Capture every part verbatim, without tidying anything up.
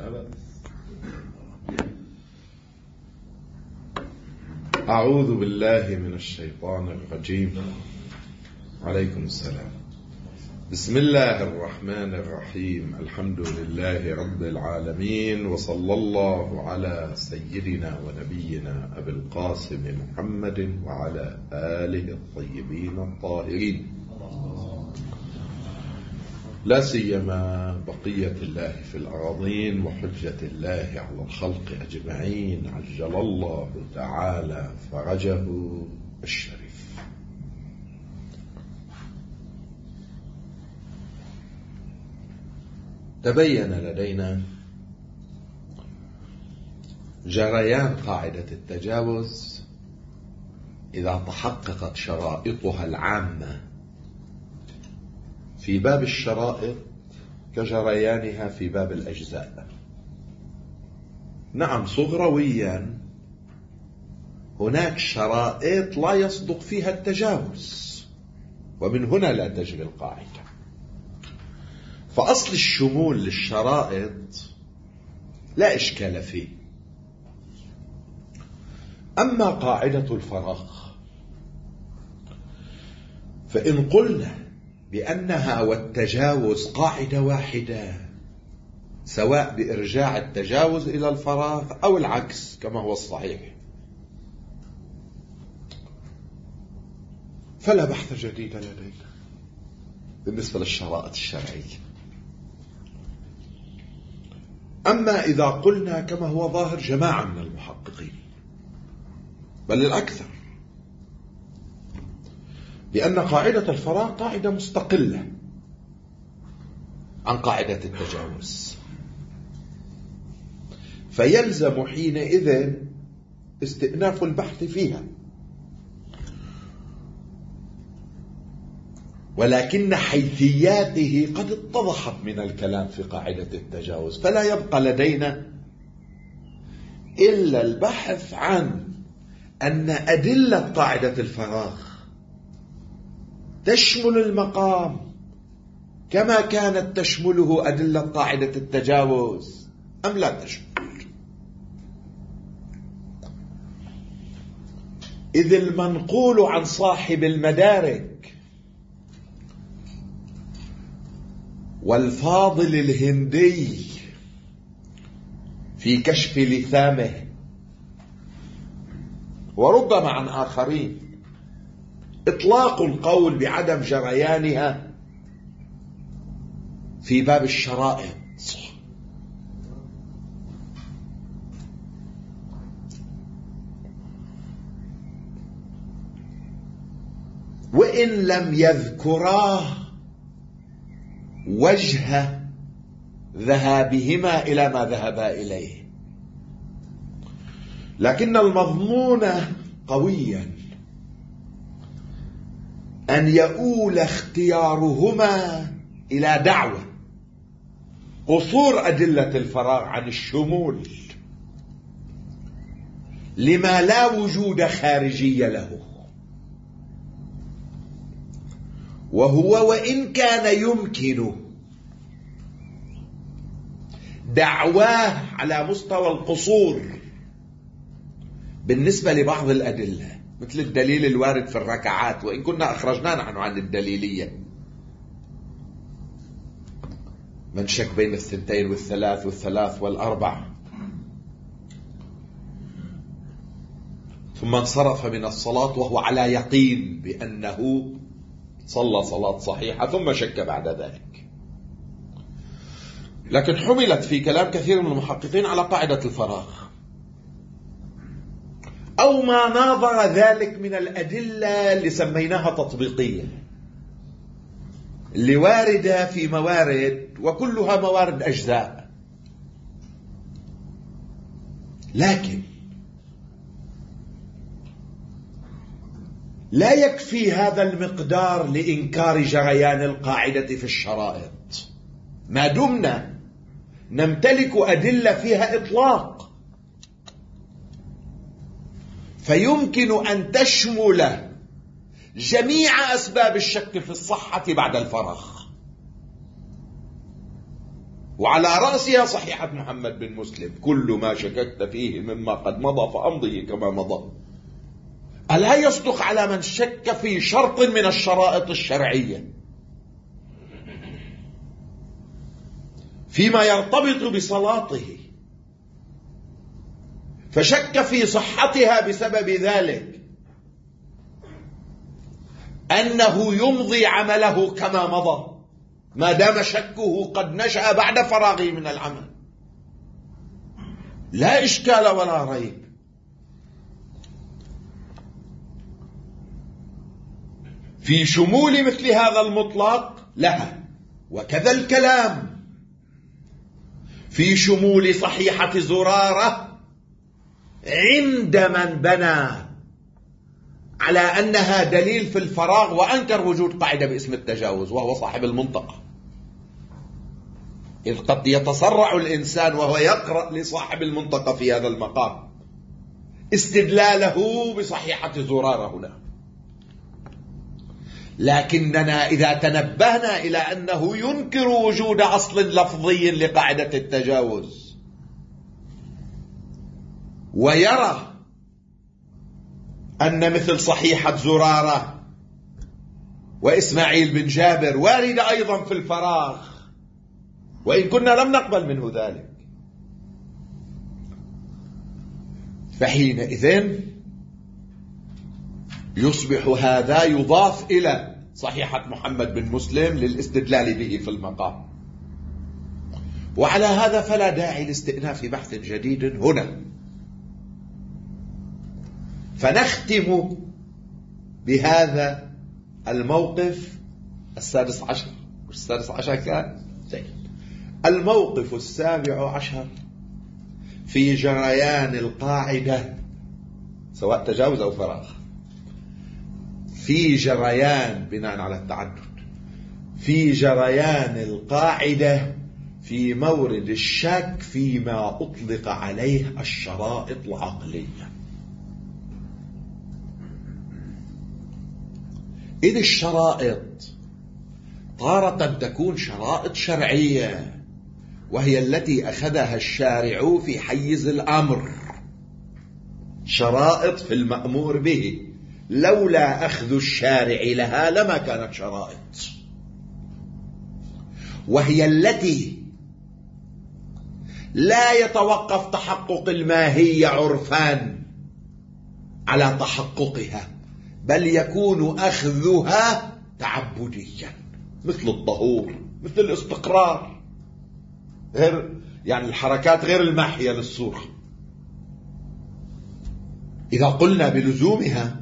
أعوذ بالله من الشيطان الرجيم. عليكم السلام. بسم الله الرحمن الرحيم. الحمد لله رب العالمين، وصلى الله على سيدنا ونبينا أبي القاسم محمد وعلى آله الطيبين الطاهرين، لا سيما بقية الله في الأراضين وحجة الله على الخلق أجمعين، عجل الله تعالى فرجه الشريف. تبين لدينا جريان قاعدة التجاوز إذا تحققت شرائطها العامة في باب الشرائط كجريانها في باب الأجزاء. نعم، صغرويا هناك شرائط لا يصدق فيها التجاوز، ومن هنا لا تجري القاعدة. فأصل الشمول للشرائط لا إشكال فيه. أما قاعدة الفراغ فإن قلنا بأنها والتجاوز قاعدة واحدة، سواء بإرجاع التجاوز إلى الفراغ أو العكس كما هو الصحيح، فلا بحث جديد لدينا بالنسبة للشرائط الشرعية. أما إذا قلنا كما هو ظاهر جماعة من المحققين بل الأكثر بأن قاعدة الفراغ قاعدة مستقلة عن قاعدة التجاوز، فيلزم حينئذ استئناف البحث فيها، ولكن حيثياته قد اتضحت من الكلام في قاعدة التجاوز، فلا يبقى لدينا إلا البحث عن أن أدلة قاعدة الفراغ تشمل المقام كما كانت تشمله أدلة قاعدة التجاوز أم لا تشمل. إذ المنقول عن صاحب المدارك والفاضل الهندي في كشف لثامه وربما عن آخرين إطلاق القول بعدم جريانها في باب الشرائط، وإن لم يذكراه وجه ذهابهما إلى ما ذهبا إليه، لكن المضمون قويا أن يؤول اختيارهما إلى دعوة قصور أدلة الفراغ عن الشمول لما لا وجود خارجي له، وهو وإن كان يمكن دعواه على مستوى القصور بالنسبة لبعض الأدلة، مثل الدليل الوارد في الركعات، وإن كنا أخرجنا نحن عن الدليلية، من شك بين الثنتين والثلاث والثلاث والأربع ثم انصرف من الصلاة وهو على يقين بأنه صلى صلاة صحيحة ثم شك بعد ذلك، لكن حملت في كلام كثير من المحققين على قاعدة الفراغ، أو ما ناظر ذلك من الأدلة اللي سميناها تطبيقية، اللي واردة في موارد وكلها موارد أجزاء، لكن لا يكفي هذا المقدار لإنكار جريان القاعدة في الشرائط ما دمنا نمتلك أدلة فيها إطلاق، فيمكن أن تشمل جميع أسباب الشك في الصحة بعد الفراغ. وعلى رأسها صحيحة محمد بن مسلم: كل ما شككت فيه مما قد مضى فأمضه كما مضى. ألا يصدق على من شك في شرط من الشرائط الشرعية فيما يرتبط بصلاته فشك في صحتها بسبب ذلك أنه يمضي عمله كما مضى ما دام شكه قد نشأ بعد فراغه من العمل؟ لا إشكال ولا ريب. في شمول مثل هذا المطلق لها، وكذا الكلام في شمول صحيحة زرارة عند من بنى على أنها دليل في الفراغ وأنكر وجود قاعدة باسم التجاوز، وهو صاحب المنطقة. إذ قد يتسرع الإنسان وهو يقرأ لصاحب المنطقة في هذا المقام استدلاله بصحيحة زرارة هنا، لكننا إذا تنبهنا إلى أنه ينكر وجود أصل لفظي لقاعدة التجاوز ويرى أن مثل صحيحة زرارة وإسماعيل بن جابر واردة أيضا في الفراغ، وإن كنا لم نقبل منه ذلك، فحينئذ يصبح هذا يضاف إلى صحيحة محمد بن مسلم للاستدلال به في المقام. وعلى هذا فلا داعي لاستئناف بحث جديد هنا، فنختم بهذا الموقف السادس عشر. السادس عشر كان زين. الموقف السابع عشر في جريان القاعدة سواء تجاوز أو فراغ، في جريان بناء على التعدد في جريان القاعدة في مورد الشك فيما أطلق عليه الشرائط العقلية. إذ الشرائط تارة تكون شرائط شرعية، وهي التي أخذها الشارع في حيز الأمر، شرائط في المأمور به، لولا أخذ الشارع لها لما كانت شرائط، وهي التي لا يتوقف تحقق الماهية عرفان على تحققها، بل يكون أخذها تعبديا، مثل الطهور، مثل الاستقرار، غير يعني الحركات غير الماحية للصورة. إذا قلنا بلزومها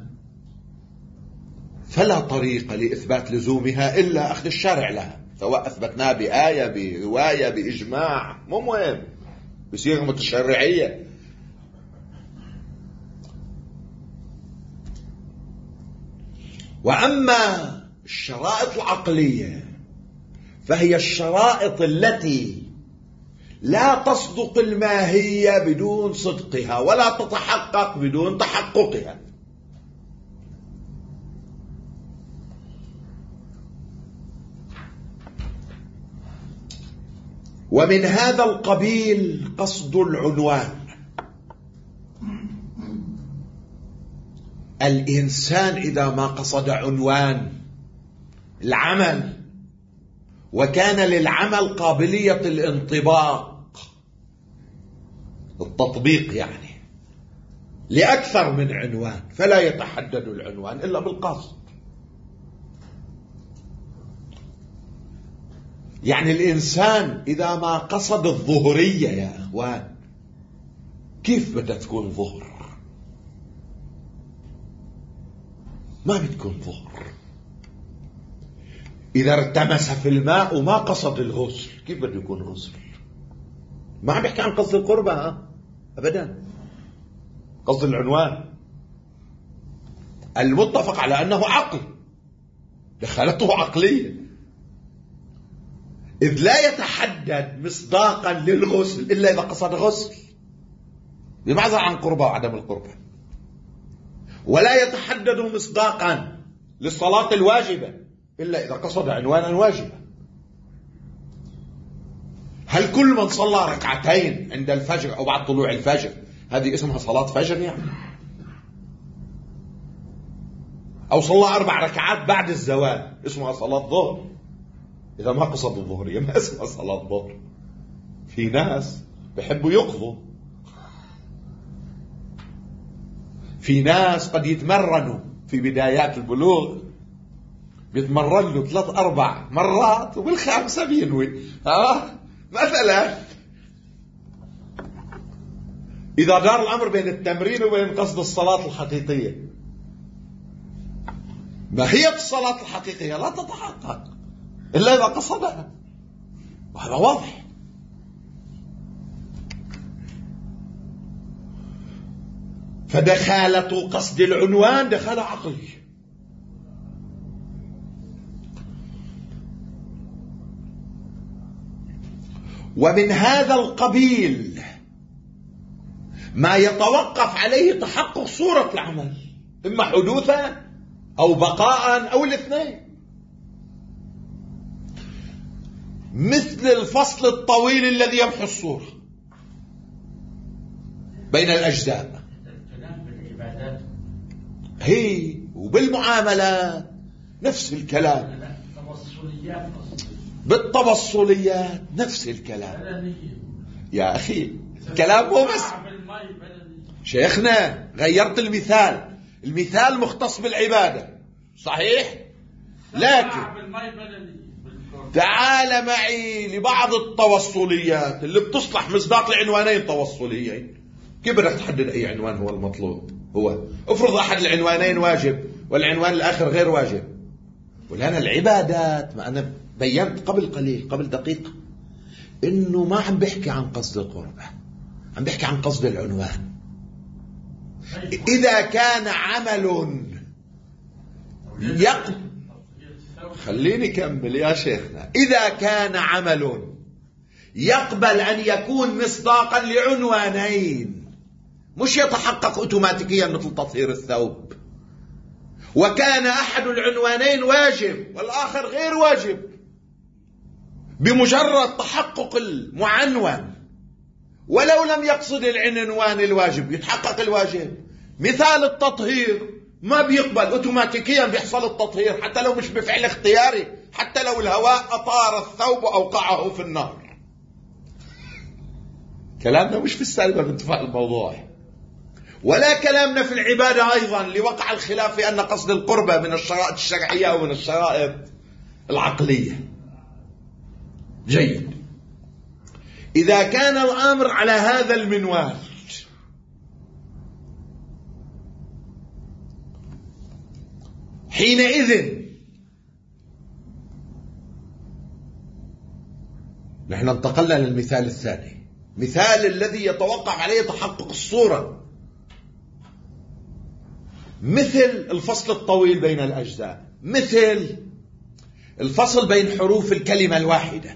فلا طريق لإثبات لزومها إلا أخذ الشارع لها، سواء أثبتناه بآية برواية بإجماع، مو مهم، بصيغة متشرعية. وأما الشرائط العقلية فهي الشرائط التي لا تصدق الماهية بدون صدقها، ولا تتحقق بدون تحققها. ومن هذا القبيل قصد العنوان. الإنسان إذا ما قصد عنوان العمل وكان للعمل قابلية الانطباق، التطبيق يعني، لأكثر من عنوان، فلا يتحدد العنوان إلا بالقصد. يعني الإنسان إذا ما قصد الظهرية يا أخوان، كيف بدها تكون ظهر؟ ما بتكون ظهر. إذا ارتمس في الماء وما قصد الغسل، كيف بده يكون غسل؟ ما عم بحكي عن قصد القربة، ها؟ أبدا، قصد العنوان المتفق على أنه عقل، دخلته عقلية، إذ لا يتحدد مصداقا للغسل إلا إذا قصد غسل، بمعزل عن قربة وعدم القربة. ولا يتحدد مصداقا للصلاة الواجبة إلا إذا قصد عنوانا واجبا. هل كل من صلى ركعتين عند الفجر أو بعد طلوع الفجر هذه اسمها صلاة فجر يعني؟ أو صلى أربع ركعات بعد الزوال اسمها صلاة ظهر؟ إذا ما قصد الظهرية ما اسمها صلاة ظهر. في ناس بيحبوا يقضوا، في ناس قد يتمرنوا في بدايات البلوغ، بيتمرن له ثلاث أربع مرات وبالخامسة بينوي. ها مثلا إذا دار الأمر بين التمرين وبين قصد الصلاة الحقيقية، ماهية الصلاة الحقيقية لا تتحقق إلا إذا قصدها، وهذا واضح. فدخالة قصد العنوان دخالة عقلية. ومن هذا القبيل ما يتوقف عليه تحقق صورة العمل، إما حدوثا أو بقاء أو الاثنين، مثل الفصل الطويل الذي يمحو الصورة بين الأجزاء. هي وبالمعاملات نفس الكلام، بالتوصليات نفس الكلام. يا أخي كلام مو بس شيخنا، غيرت المثال، المثال مختص بالعبادة صحيح، لكن تعال معي لبعض التوصليات اللي بتصلح مصداق لعنوانين توصليين. كيف بدك تحدد أي عنوان هو المطلوب؟ هو افرض أحد العنوانين واجب والعنوان الآخر غير واجب. ولأن العبادات، ما أنا بينت قبل قليل قبل دقيقة إنه ما عم بحكي عن قصد القربة، عم بحكي عن قصد العنوان. إذا كان عمل يق... خليني كمل يا شيخنا. إذا كان عمل يقبل أن يكون مصداقا لعنوانين، مش يتحقق أوتوماتيكيا مثل تطهير الثوب، وكان أحد العنوانين واجب والآخر غير واجب، بمجرد تحقق المعنون ولو لم يقصد العنوان الواجب يتحقق الواجب. مثال التطهير ما بيقبل اوتوماتيكيا بيحصل التطهير حتى لو مش بفعل اختياري، حتى لو الهواء أطار الثوب وأوقعه في النار. كلامنا مش في السالبة بانتفاع الموضوع، ولا كلامنا في العبادة أيضا لوقع الخلاف في أن قصد القربة من الشرائط الشرعية ومن الشرائط العقلية. جيد. إذا كان الأمر على هذا المنوال، حينئذ نحن انتقلنا للمثال الثاني، مثال الذي يتوقف عليه تحقق الصورة، مثل الفصل الطويل بين الأجزاء، مثل الفصل بين حروف الكلمة الواحدة،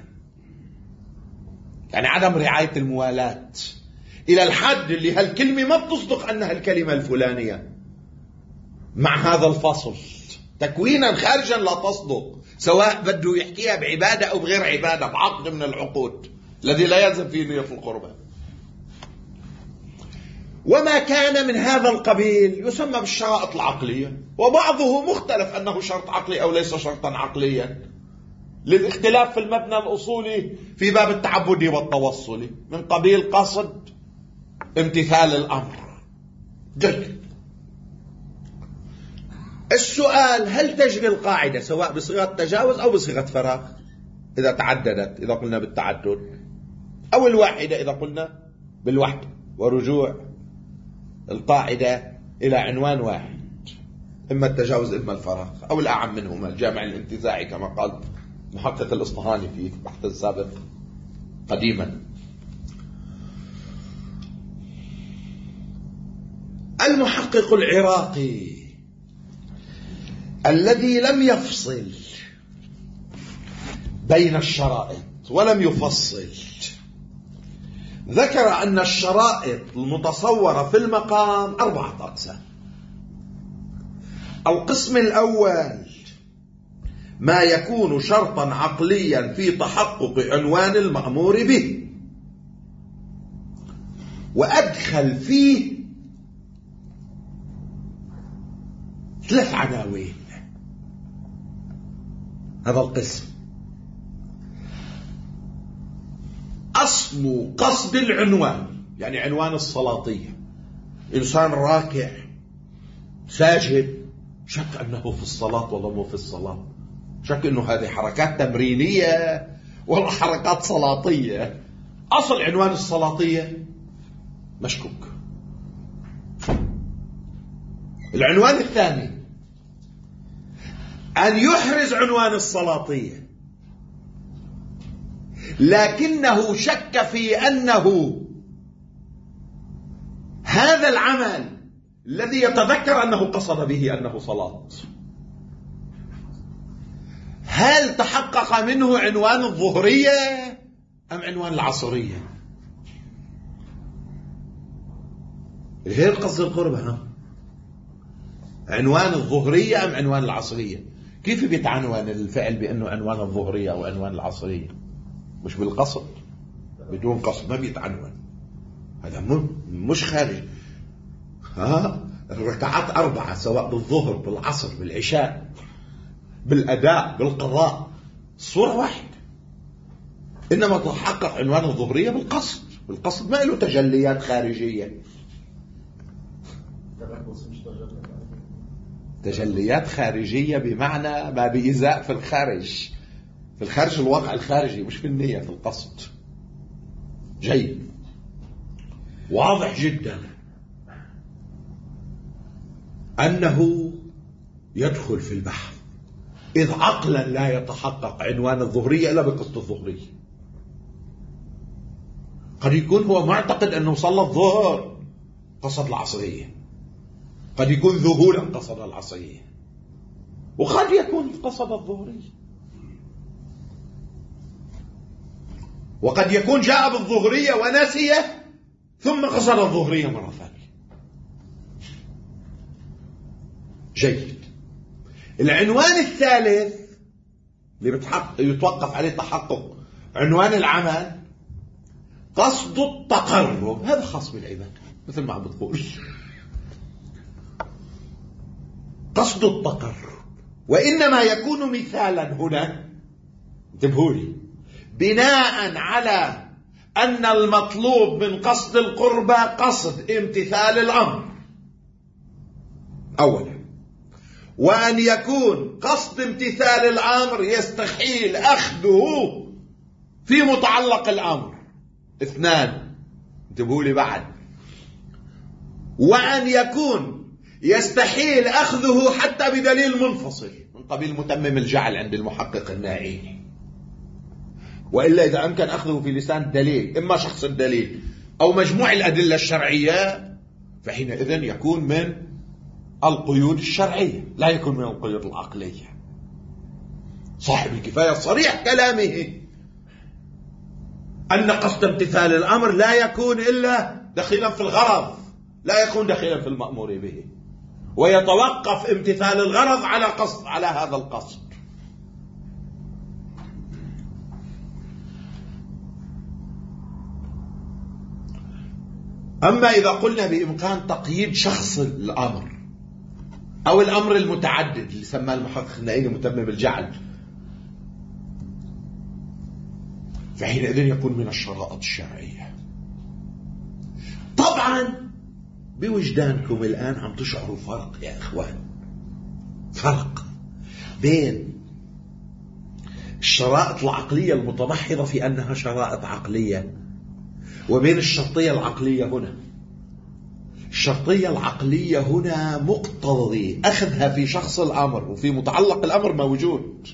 يعني عدم رعاية الموالاة إلى الحد اللي هالكلمة ما بتصدق أنها الكلمة الفلانية مع هذا الفصل تكوينا خارجا لا تصدق، سواء بده يحكيها بعبادة أو بغير عبادة، بعقد من العقود الذي لا يلزم فيه نية القربة. وما كان من هذا القبيل يسمى بالشرائط العقلية، وبعضه مختلف أنه شرط عقلي أو ليس شرطا عقليا، للاختلاف في المبنى الأصولي في باب التعبدي والتوصلي من قبيل قصد امتثال الأمر. جيد. السؤال: هل تجري القاعدة سواء بصيغة تجاوز أو بصيغة فراغ إذا تعددت، إذا قلنا بالتعدد، أو الواحدة إذا قلنا بالوحدة، ورجوع القاعدة إلى عنوان واحد، إما التجاوز إما الفراغ، أو الأعم منهما الجامع الانتزاعي كما قال محقق الإصطهاني في بحث السابق قديما. المحقق العراقي الذي لم يفصل بين الشرائط ولم يفصل ذكر أن الشرائط المتصورة في المقام أربعة أقسام. القسم الأول ما يكون شرطا عقليا في تحقق عنوان المأمور به، وأدخل فيه ثلاث عناوين. هذا القسم أصل قصد العنوان، يعني عنوان السلاطية. إنسان راكع ساجد، شك أنه في الصلاة ولا مو في الصلاة، شك أنه هذه حركات تمرينية ولا حركات صلاتية. أصل عنوان السلاطية مشكوك. العنوان الثاني أن يحرز عنوان السلاطية، لكنه شك في أنه هذا العمل الذي يتذكر أنه قصد به أنه صلاة، هل تحقق منه عنوان الظهرية أم عنوان العصرية؟ غير قصد القربة، عنوان الظهرية أم عنوان العصرية؟ كيف بيتعنوان الفعل بأنه عنوان الظهرية أو عنوان العصرية؟ مش بالقصد، بدون قصد ما بيتعنوان. هذا مش خارج. ها الركعات أربعة، سواء بالظهر بالعصر بالعشاء بالأداء بالقضاء، صورة واحدة. إنما تحقق عنوان الظهرية بالقصد. بالقصد ما له تجليات خارجية. تجليات خارجية بمعنى ما بإزاء في الخارج، في الخارج الواقع الخارجي، مش في النية، في القصد. جيد، واضح جدا أنه يدخل في البحث، إذ عقلا لا يتحقق عنوان الظهرية إلا بقصد الظهرية. قد يكون هو معتقد أنه صلى الظهر قصد العصرية، قد يكون ذهولا قصد العصرية، وقد يكون قصد الظهرية، وقد يكون جاء بالظهرية ونسي ثم قصد الظهرية مرة ثانية. جيد. العنوان الثالث اللي يتوقف عليه تحقق عنوان العمل قصد التقرب. هذا خاص بالعبادة مثل ما عم بتقول، قصد التقرب، وإنما يكون مثالا هنا، انتبهوا لي، بناء على أن المطلوب من قصد القربة قصد امتثال الأمر أولا، وأن يكون قصد امتثال الأمر يستحيل أخذه في متعلق الأمر اثنان، انتبهوا لي بعد، وأن يكون يستحيل أخذه حتى بدليل منفصل من قبيل متمم الجعل عند المحقق الناعيني، وإلا إذا أمكن أخذه في لسان دليل، إما شخص الدليل أو مجموع الأدلة الشرعية، فحينئذ يكون من القيود الشرعية لا يكون من القيود العقلية. صاحب الكفاية صريح كلامه أن قصد امتثال الأمر لا يكون إلا دخيلا في الغرض، لا يكون دخيلا في المأمور به، ويتوقف امتثال الغرض على قصد، على هذا القصد. أما إذا قلنا بإمكان تقييد شخص الأمر أو الأمر المتعدد اللي سماه المحقق النائي متمم الجعل، فحينئذ يكون من الشرائط الشرعية. طبعا بوجدانكم الآن عم تشعروا فرق يا إخوان، فرق بين الشرائط العقلية المتمحضة في أنها شرائط عقلية وبين الشرطية العقلية هنا. الشرطية العقلية هنا مقتضي أخذها في شخص الأمر وفي متعلق الأمر موجود،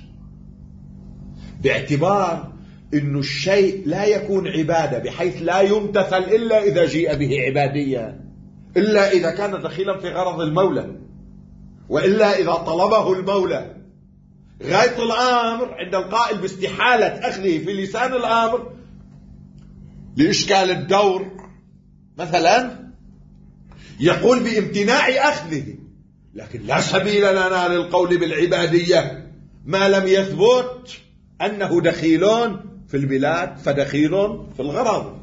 باعتبار أن الشيء لا يكون عبادة بحيث لا يمتثل إلا إذا جيء به عبادية، إلا إذا كان دخيلا في غرض المولى، وإلا إذا طلبه المولى. غاية الأمر عند القائل باستحالة أخذه في لسان الأمر لإشكال الدور مثلا يقول بامتناع أخذه، لكن لا سبيل لنا للقول بالعبادية ما لم يثبت أنه دخيل في البلاد فدخيل في الغرض.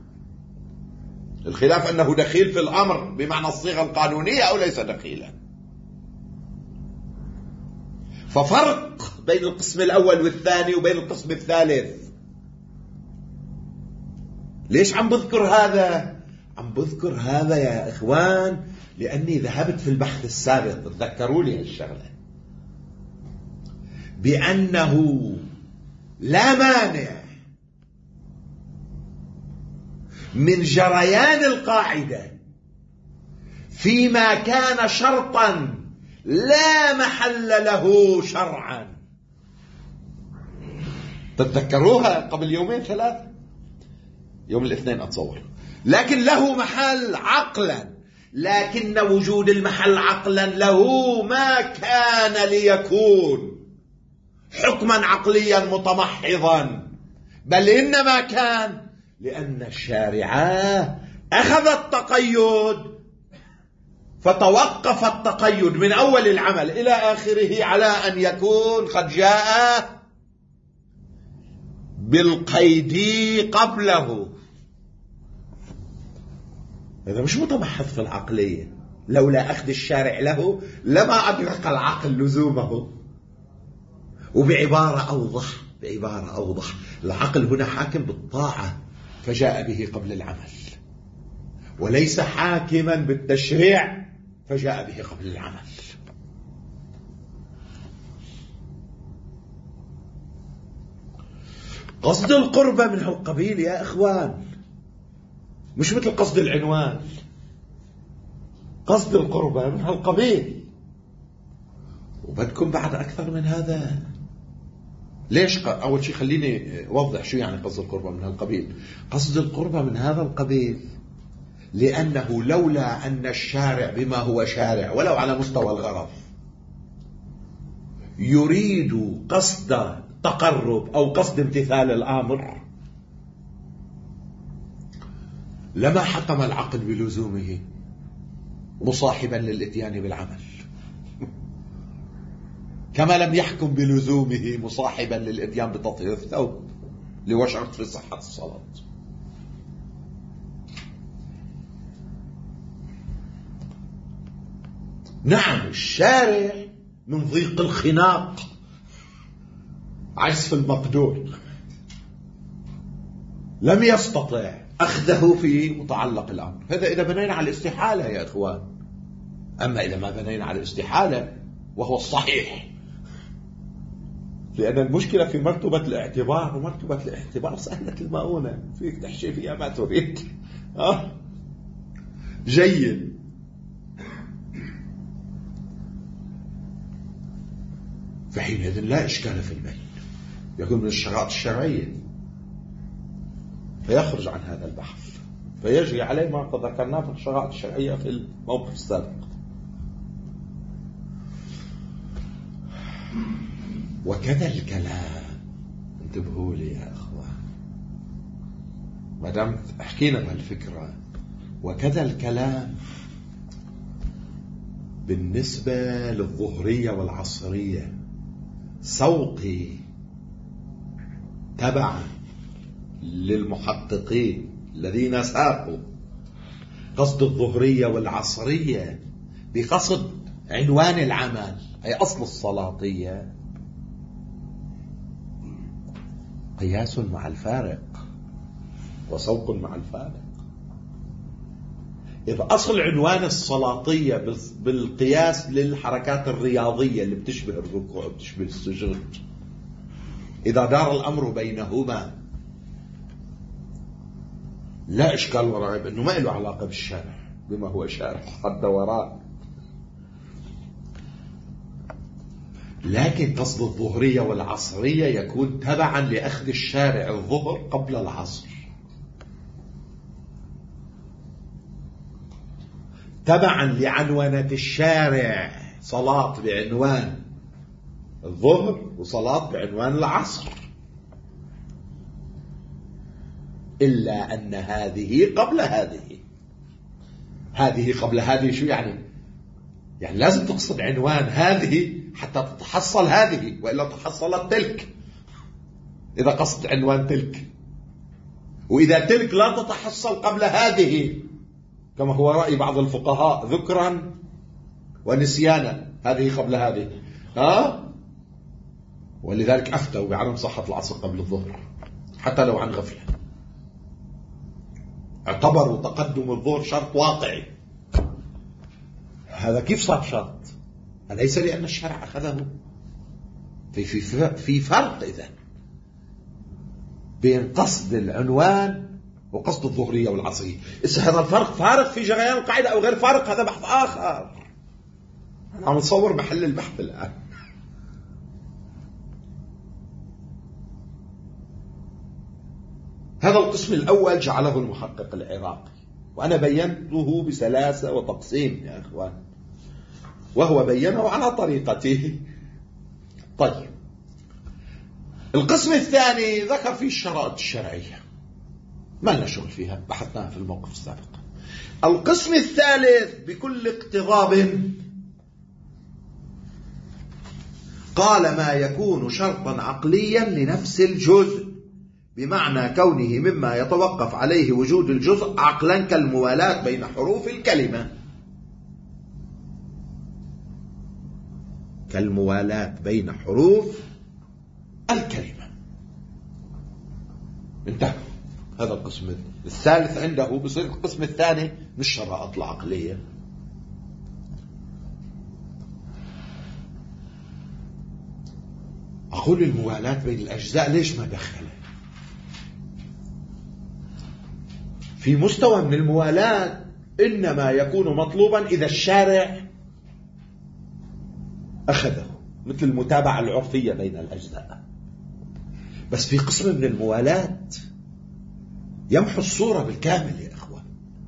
الخلاف أنه دخيل في الأمر بمعنى الصيغة القانونية أو ليس دخيلا. ففرق بين القسم الأول والثاني وبين القسم الثالث. ليش عم بذكر هذا؟ عم بذكر هذا يا إخوان لأني ذهبت في البحث السابق، تذكروا لي هالشغلة، بأنه لا مانع من جريان القاعدة فيما كان شرطا لا محل له شرعا. تتذكروها قبل يومين ثلاثة، يوم الاثنين أتصور، لكن له محل عقلا، لكن وجود المحل عقلا له ما كان ليكون حكما عقليا متمحضا، بل إنما كان لأن الشارع أخذ التقيد فتوقف التقيد من أول العمل إلى آخره على أن يكون قد جاء بالقيد قبله. هذا مش متمحض في العقلية، لولا أخذ الشارع له لما أدرك العقل لزومه. وبعبارة أوضح بعبارة أوضح العقل هنا حاكم بالطاعة فجاء به قبل العمل، وليس حاكما بالتشريع فجاء به قبل العمل. قصد القربة من هالقبيل يا إخوان، مش مثل قصد العنوان، قصد القربة من هالقبيل. وبدكم بعد أكثر من هذا. ليش؟ أول شيء خليني أوضح شو يعني قصد القربة من هالقبيل. قصد القربة من هذا القبيل لأنه لولا أن الشارع بما هو شارع ولو على مستوى الغرض يريد قصد تقرب أو قصد امتثال الآمر لما حكم العقل بلزومه مصاحبا للإتيان بالعمل، كما لم يحكم بلزومه مصاحبا للإتيان بتطهير الثوب لوشرط في صحة الصلاة. نعم الشارع من ضيق الخناق عجز في المقدور لم يستطع أخذه في متعلق الأمر. هذا إذا بنينا على الاستحالة يا إخوان. أما إذا ما بنينا على الاستحالة وهو الصحيح، لأن المشكلة في مرتبة الاعتبار، ومرتبة الاعتبار سهلة المؤونة، فيك تحشي فيها ما تريد. أه؟ جيد. فحينئذ لا إشكال في البين، يكون من الشرائط الشرعية فيخرج عن هذا البحث، فيجري عليه ما قد ذكرناه في الشرائط الشرعية في الموقف السابق. وكذا الكلام، انتبهوا لي يا أخوان ما دام حكينا بهالفكرة، وكذا الكلام بالنسبة للظهرية والعصرية. سوقي تبع للمحققين الذين ساقوا قصد الظهرية والعصرية بقصد عنوان العمل أي أصل الصلاطية قياس مع الفارق وسوق مع الفارق. إذا أصل عنوان الصلاطية بالقياس للحركات الرياضية اللي بتشبه الركوع وبتشبه السجود، إذا دار الأمر بينهما لا إشكال ولا ريب أنه ما له علاقة بالشارع بما هو شارع حد وراء. لكن قصد الظهرية والعصرية يكون تبعا لأخذ الشارع الظهر قبل العصر، تبعا لعنوانة الشارع صلاة بعنوان الظهر وصلاة بعنوان العصر، إلا أن هذه قبل هذه. هذه قبل هذه شو يعني؟ يعني لازم تقصد عنوان هذه حتى تتحصل هذه، وإلا تحصلت تلك إذا قصد عنوان تلك، وإذا تلك لا تتحصل قبل هذه كما هو رأي بعض الفقهاء ذكرا ونسيانا، هذه قبل هذه، ها؟ ولذلك أفتوا بعدم صحة العصر قبل الظهر حتى لو عن غفلة، اعتبروا تقدم الظهر شرط واقعي. هذا كيف صار شرط؟ أليس لأن الشرع أخذه؟ في في في فرق إذن بين قصد العنوان وقصد الظهرية والعصرية. إذا هذا الفرق فارق في جريان القاعدة أو غير فارق هذا بحث آخر. أنا عم نصور محل البحث الآن. هذا القسم الأول جعله المحقق العراقي، وأنا بينته بسلاسة وتقسيم يا أخوان، وهو بينه على طريقته. طيب، القسم الثاني ذكر فيه الشرائط الشرعية، ما لنا شغل فيها، بحثناها في الموقف السابق. القسم الثالث بكل اقتضاب قال ما يكون شرطا عقليا لنفس الجزء، بمعنى كونه مما يتوقف عليه وجود الجزء عقلا كالموالاة بين حروف الكلمة، كالموالاة بين حروف الكلمة. انتهى. هذا القسم الثالث عنده بصير القسم الثاني من الشرائط العقلية. أقول الموالاة بين الأجزاء ليش ما دخل؟ في مستوى من الموالاة إنما يكون مطلوبا إذا الشارع أخذه، مثل المتابعة العرفية بين الأجزاء. بس في قسم من الموالاة يمحو الصورة بالكامل يا إخوان،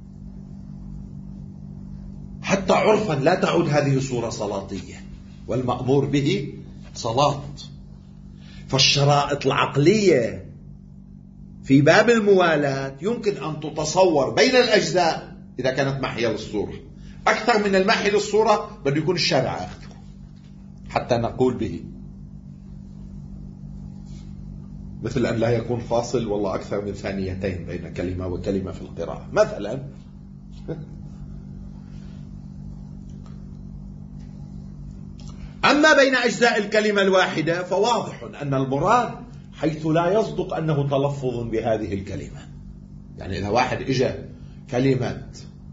حتى عرفا لا تعود هذه صورة صلاتية، والمأمور به صلاة. فالشرائط العقلية في باب الموالاة يمكن أن تتصور بين الأجزاء إذا كانت محية للصورة. أكثر من المحي للصورة بده يكون الشارع أخذه حتى نقول به، مثل أن لا يكون فاصل والله أكثر من ثانيتين بين كلمة وكلمة في القراءة مثلا. أما بين أجزاء الكلمة الواحدة فواضح أن المراد حيث لا يصدق أنه تلفظ بهذه الكلمة. يعني إذا واحد إجا كلمة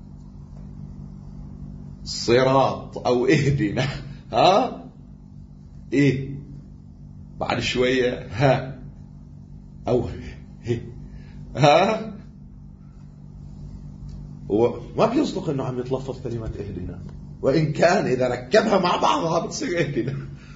صراط أو اهدنا، ها إيه بعد شوية ها أو هي ها، وما بيصدق أنه عم يتلفظ كلمة اهدنا، وإن كان إذا ركبها مع بعضها بتصير اهدنا.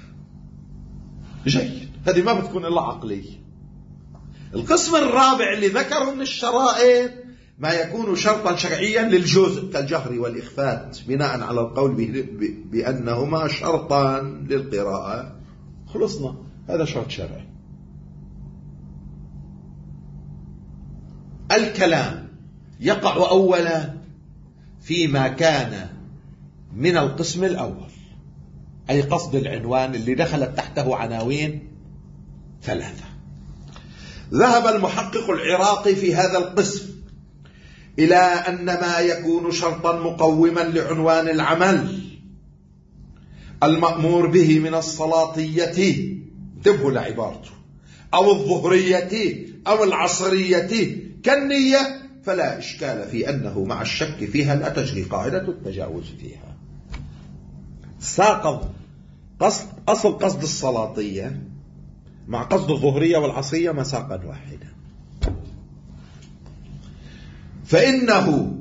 جيد، هذه ما بتكون إلا عقلية. القسم الرابع اللي ذكره من الشرائط ما يكون شرطا شرعيا للجزء كالجهر والإخفات، بناء على القول بأنهما شرطا للقراءة. خلصنا، هذا شرط شرعي. الكلام يقع أولا فيما كان من القسم الأول، أي قصد العنوان اللي دخلت تحته عناوين ثلاثة. ذهب المحقق العراقي في هذا القسم إلى أن ما يكون شرطا مقوما لعنوان العمل المأمور به من الصلاتية، انتبهوا لعبارته، أو الظهرية أو العصرية كالنية، فلا إشكال في أنه مع الشك فيها لا تجري قاعدة التجاوز فيها. ساق قصد أصل قصد الصلاتية مع قصد الظهرية والعصرية مساقا واحدا، فإنه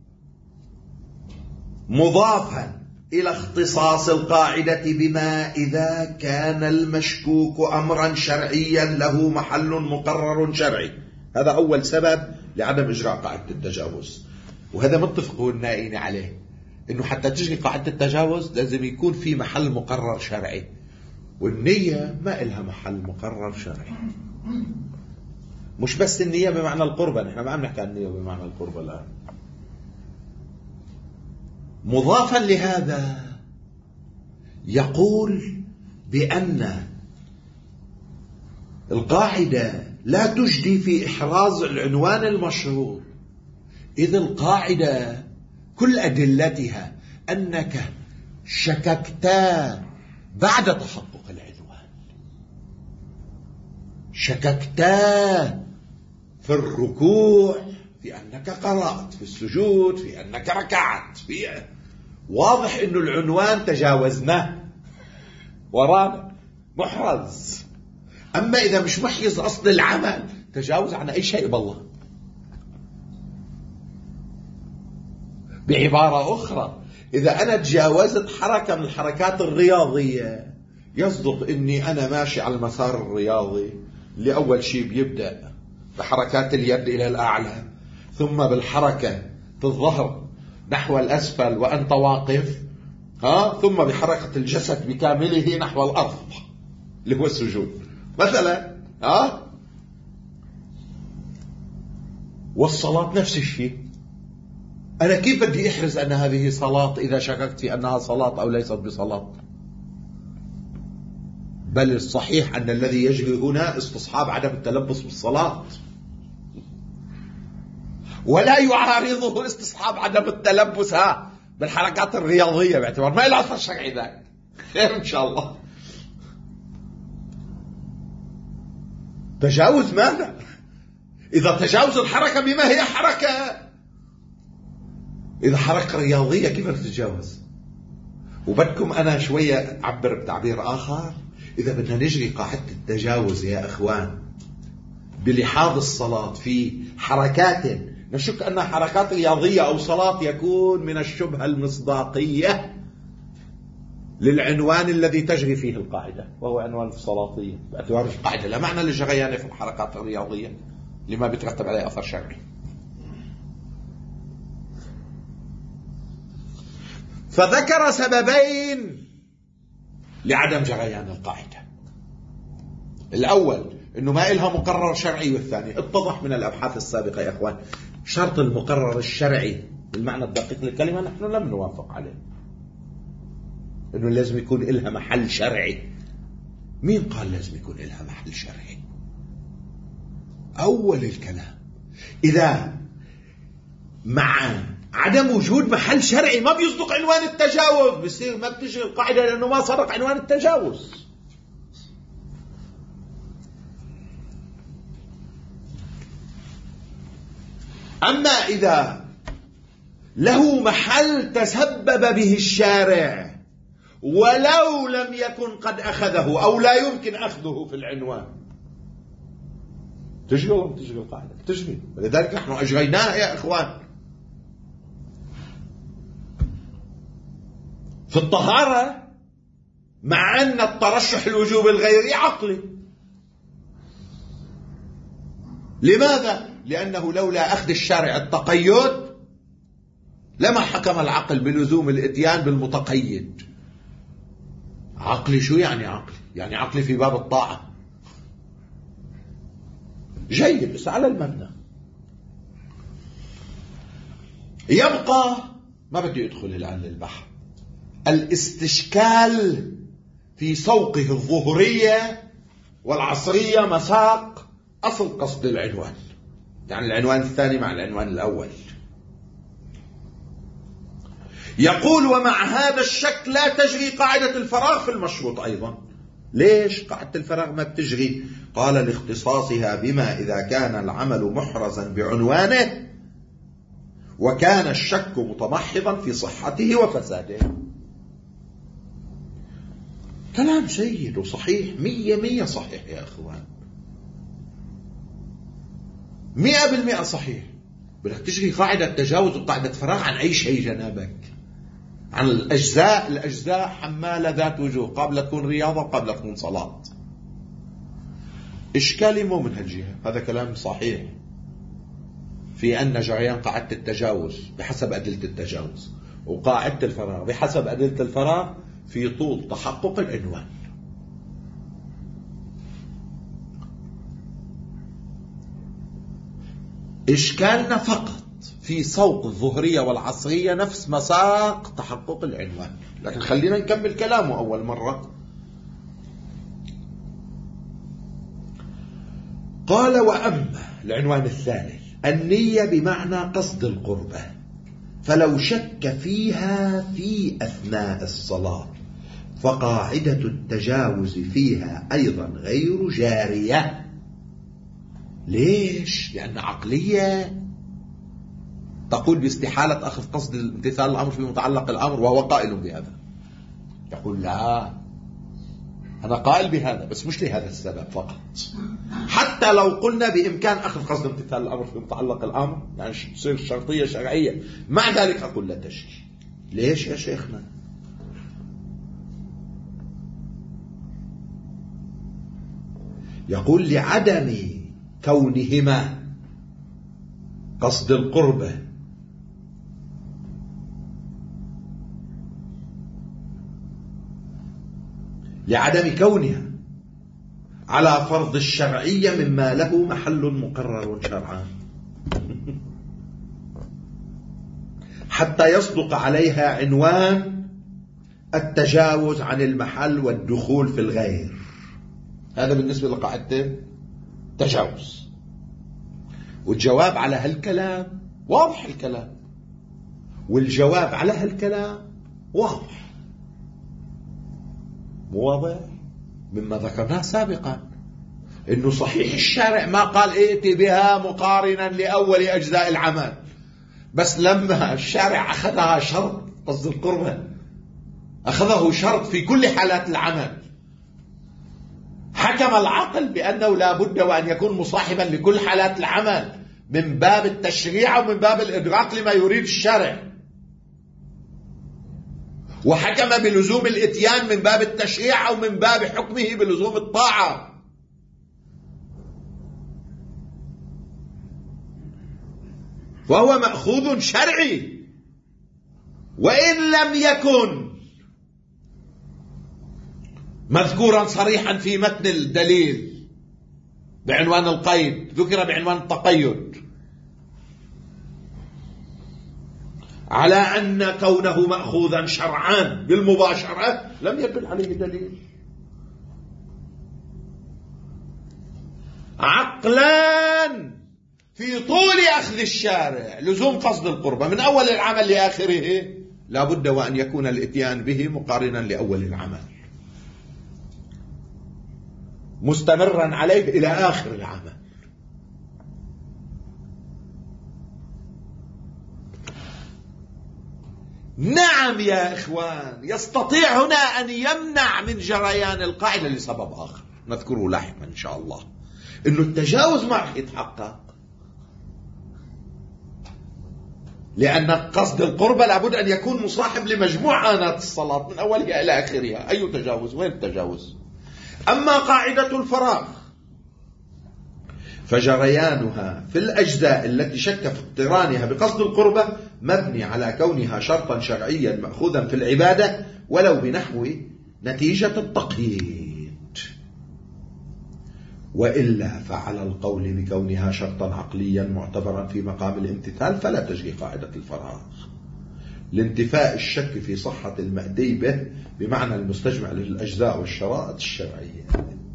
مضافا إلى اختصاص القاعدة بما إذا كان المشكوك أمرا شرعيا له محل مقرر شرعي. هذا أول سبب لعدم إجراء قاعدة التجاوز، وهذا متفق النائين عليه، إنه حتى تجري قاعدة التجاوز لازم يكون في محل مقرر شرعي، والنية ما إلها محل مقرر شرعي. مش بس النية بمعنى القربة، نحن ما عم نحكي عن النية بمعنى القربة الآن. مضافا لهذا يقول بأن القاعدة لا تجدي في إحراز العنوان المشروط، إذ القاعدة كل أدلتها أنك شككتا بعد تحقق العنوان، شككتا في الركوع، في أنك قرأت، في السجود، في أنك ركعت، في واضح أن العنوان تجاوزناه ورانا محرز. أما إذا مش محيز أصل العمل تجاوز عن أي شيء بالله. بعبارة أخرى، إذا أنا تجاوزت حركة من الحركات الرياضية يصدق أني أنا ماشي على المسار الرياضي اللي أول شيء بيبدأ بحركات اليد إلى الأعلى، ثم بالحركة الظهر نحو الأسفل وأنت واقف، ها، ثم بحركة الجسد بكامله نحو الأرض اللي هو السجود مثلا، ها. والصلاة نفس الشيء. أنا كيف بدي أحرز أن هذه صلاة إذا شككت في أنها صلاة أو ليست بصلاة؟ بل الصحيح أن الذي يجري هنا استصحاب عدم التلبس بالصلاة، ولا يعارضه استصحاب عدم التلبس ها بالحركات الرياضية، باعتبار ما له أثر شرعي ذاك. خير إن شاء الله. تجاوز ماذا؟ إذا تجاوز الحركة بما هي حركة، إذا حركة رياضية كيف تتجاوز؟ وبدكم أنا شوية أعبر بتعبير آخر، إذا بدنا نجري قاعدة التجاوز يا إخوان بلحاظ الصلاة في حركات نشك أنها حركات رياضية أو صلاة، يكون من الشبهة المصداقية للعنوان الذي تجري فيه القاعدة، وهو عنوان الصلاتية، باعتبار القاعدة لا معنى للجريان في الحركات الرياضية لما بيترتب عليه أثر شرعي. فذكر سببين لعدم جريان القاعدة. الأول أنه ما إلها مقرر شرعي، والثاني اتضح من الأبحاث السابقة يا أخوان شرط المقرر الشرعي بالمعنى الدقيق للكلمة نحن لم نوافق عليه، أنه لازم يكون إلها محل شرعي. مين قال لازم يكون إلها محل شرعي؟ أول الكلام إذا مع عدم وجود محل شرعي ما بيصدق عنوان التجاوز، بصير ما بتجري القاعدة لأنه ما صدق عنوان التجاوز. أما إذا له محل تسبب به الشارع ولو لم يكن قد أخذه أو لا يمكن أخذه في العنوان، تجري ولا تجري القاعدة؟ تجري. ولذلك نحن أجريناها يا إخوان. في الطهارة مع أن الترشح الوجوب الغيري عقلي. لماذا؟ لأنه لولا أخذ الشارع التقيد لما حكم العقل بلزوم الإتيان بالمتقيد. عقلي شو يعني عقلي؟ يعني عقلي في باب الطاعة. جيد، بس على المبنى. يبقى ما بدي أدخل الآن للبحث الاستشكال في سوقه الظهرية والعصرية مساق أصل قصد العنوان، يعني العنوان الثاني مع العنوان الأول. يقول ومع هذا الشك لا تجري قاعدة الفراغ في المشروط أيضا. ليش قاعدة الفراغ ما بتجري؟ قال لاختصاصها بما إذا كان العمل محرزا بعنوانه وكان الشك متمحضا في صحته وفساده. كلام جيد وصحيح، مية مية صحيح يا أخوان، مئة بالمئة صحيح. بدك تجري قاعدة تجاوز وقاعدة فراغ عن أي شيء جنابك، عن الأجزاء. الأجزاء حمالة ذات وجوه، قبل تكون رياضة قبل تكون صلاة. إشكالي مو من هالجهة، هذا كلام صحيح في أن جريان قاعدة التجاوز بحسب أدلة التجاوز وقاعدة الفراغ بحسب أدلة الفراغ في طول تحقق العنوان. إشكالنا فقط في سوق الظهرية والعصرية نفس مساق تحقق العنوان. لكن خلينا نكمل كلامه أول مرة. قال: وأما العنوان الثالث النية بمعنى قصد القربة، فلو شك فيها في أثناء الصلاة فقاعدة التجاوز فيها أيضا غير جارية. ليش؟ لأن عقلية تقول باستحالة أخذ قصد امتثال الأمر في متعلق الأمر، وهو قائل بهذا. يقول: لا، أنا قائل بهذا بس مش لهذا السبب فقط. حتى لو قلنا بإمكان أخذ قصد امتثال الأمر في متعلق الأمر، يعني تصير شرطية شرعية، مع ذلك أقول لا تجري. ليش يا شيخنا؟ يقول: لعدم كونهما قصد القربة لعدم كونها على فرض الشرعية مما له محل مقرر شرعا، حتى يصدق عليها عنوان التجاوز عن المحل والدخول في الغير. هذا بالنسبة لقاعدة تجاوز. والجواب على هالكلام واضح الكلام، والجواب على هالكلام واضح واضح مما ذكرناه سابقا، انه صحيح الشارع ما قال ائتي بها مقارنا لأول أجزاء العمل، بس لما الشارع أخذها شرط قصد القربة، أخذه شرط في كل حالات العمل، حكم العقل بأنه لا بد وأن يكون مصاحبا لكل حالات العمل من باب التشريع ومن باب الإدراك لما يريد الشارع، وحكم بلزوم الاتيان من باب التشريع أو من باب حكمه بلزوم الطاعة. وهو مأخوذ شرعي، وإن لم يكن مذكورا صريحا في متن الدليل بعنوان القيد، ذكر بعنوان التقيد، على أن كونه مأخوذا شرعا بالمباشرة لم يدل عليه دليل. عقلا في طول أخذ الشارع لزوم قصد القربة من أول العمل لآخره، لا بد وأن يكون الاتيان به مقارنا لأول العمل، مستمرا عليه إلى آخر العمل. نعم يا إخوان، يستطيع هنا أن يمنع من جريان القاعدة لسبب آخر نذكره لاحقا إن شاء الله، إنه التجاوز ما رح يتحقق، لأن قصد القربة لابد أن يكون مصاحب لمجموع آنات الصلاة من أولها إلى آخرها. أي تجاوز؟ وين التجاوز؟ أما قاعدة الفراغ فجريانها في الأجزاء التي شك في اقترانها بقصد القربة مبني على كونها شرطا شرعيا مأخوذا في العبادة ولو بنحو نتيجة التقييد، وإلا فعلى القول بكونها شرطا عقليا معتبرا في مقام الامتثال فلا تجري قاعدة الفراغ، لانتفاء الشك في صحة المأدي به بمعنى المستجمع للأجزاء والشرائط الشرعية،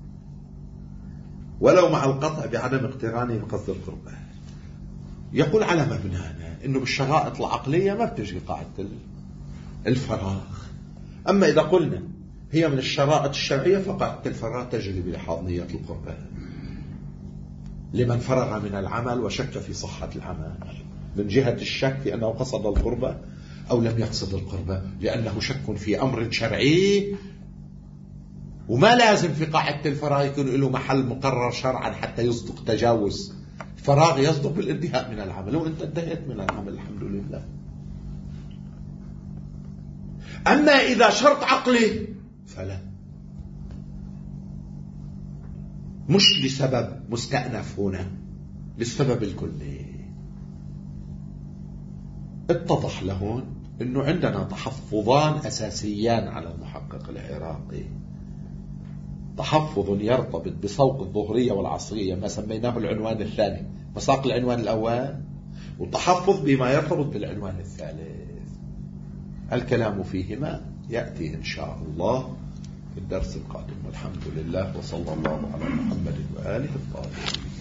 ولو مع القطع بعدم اقترانه بقصد القربة. يقول على مبنانا إنه بالشرائط العقلية ما بتجري قاعدة الفراغ. أما إذا قلنا هي من الشرائط الشرعية فقاعدة الفراغ تجري بلحاظ نية القربة لمن فرغ من العمل وشك في صحة العمل، من جهة الشك في أنه قصد القربة أو لم يقصد القربة، لأنه شك في أمر شرعي، وما لازم في قاعدة الفراغ يكون له محل مقرر شرعا حتى يصدق تجاوز. فراغ يصدق بالانتهاء من العمل، وانت انتهيت من العمل الحمد لله. أما إذا شرط عقلي فلا، مش لسبب مستأنف هنا، للسبب الكلي. اتضح لهون أنه عندنا تحفظان أساسيان على المحقق العراقي، تحفظ يرتبط بسوق الظهرية والعصرية ما سميناه العنوان الثاني مساق العنوان الأول، وتحفظ بما يرتبط بالعنوان الثالث. الكلام فيهما يأتي إن شاء الله في الدرس القادم. والحمد لله، وصلى الله على محمد وآله الطاهرين.